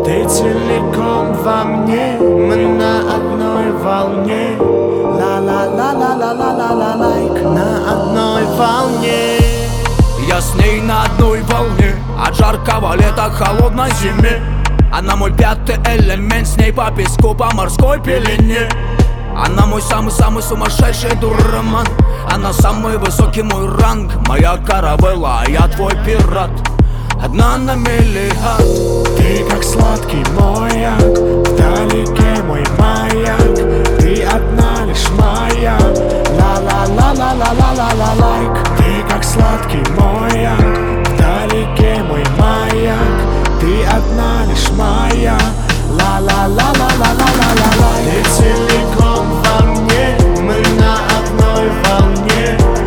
Ты целиком во мне, мы на одной волне. Ла-ла-ла-ла-ла-ла-ла-ла-лайк, на одной волне. Я с ней на одной волне, от жаркого лета к холодной зиме. Она мой пятый элемент, с ней по песку, по морской пелене. Она мой самый-самый сумасшедший дурман. Она самый высокий мой ранг. Моя каравелла, а я твой пират. Одна на миллиард. Ты как сладкий маяк, вдалеке мой маяк. Ты одна лишь моя. Ла-ла-ла-ла-ла-ла-ла-лайк. Ты как сладкий маяк, вдалеке мой маяк. Ты одна лишь моя. Ла-ла-ла-ла-ла-ла-ла-лайк. Ты целиком во мне, мы на одной волне.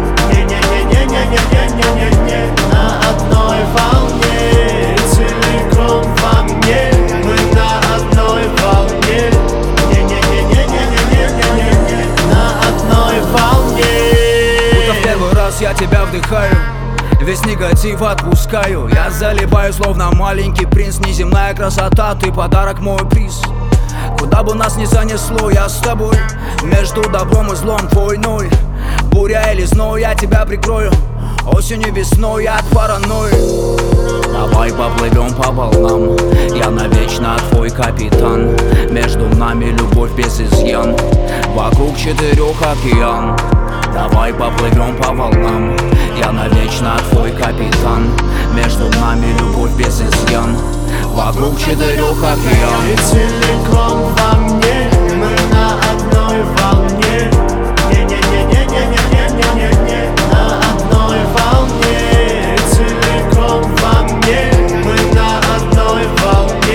Не-не-не-не-не-не-не-не-не, на одной волне. Ты целиком во мне, мы на одной волне. Не-не-не-не-не-не-не-не, на одной волне. Будто в первый раз я тебя вдыхаю, весь негатив отпускаю. Я залипаю, словно маленький принц. Неземная красота, ты подарок, мой приз. Куда бы нас ни занесло, я с тобой. Между добром и злом, войной. Буря или зной, я тебя прикрою. Осенью, весной, от паранойи. Давай поплывем по волнам, я навечно твой капитан. Между нами любовь без изъян, вокруг 4 океан. Давай поплывем по волнам, я навечно твой капитан. Между нами любовь без изъян, вокруг 4 океан. Ты целиком во мне, мы на одной волне. Не-не-не-не-не-не-не-не-не, на одной волне. Ты целиком во мне, мы на одной волне.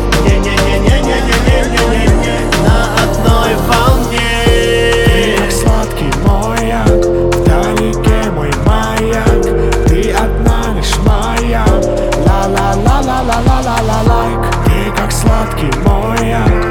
Не-не-не-не-не-не-не-не-не, на одной волне. Ты как сладкий маяк, вдалеке мой маяк. Ты одна лишь моя. Ла-ла-ла-ла-ла-ла-ла-лайк. Ты как сладкий маяк,